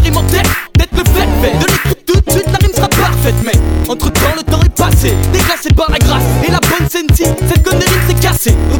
rime en tête, d'être le fait. De l'écoute tout de suite, la rime sera parfaite. Mais entre temps, le temps est passé, déclassé par la grâce et la bonne sensi. Cette conne de rime s'est cassée.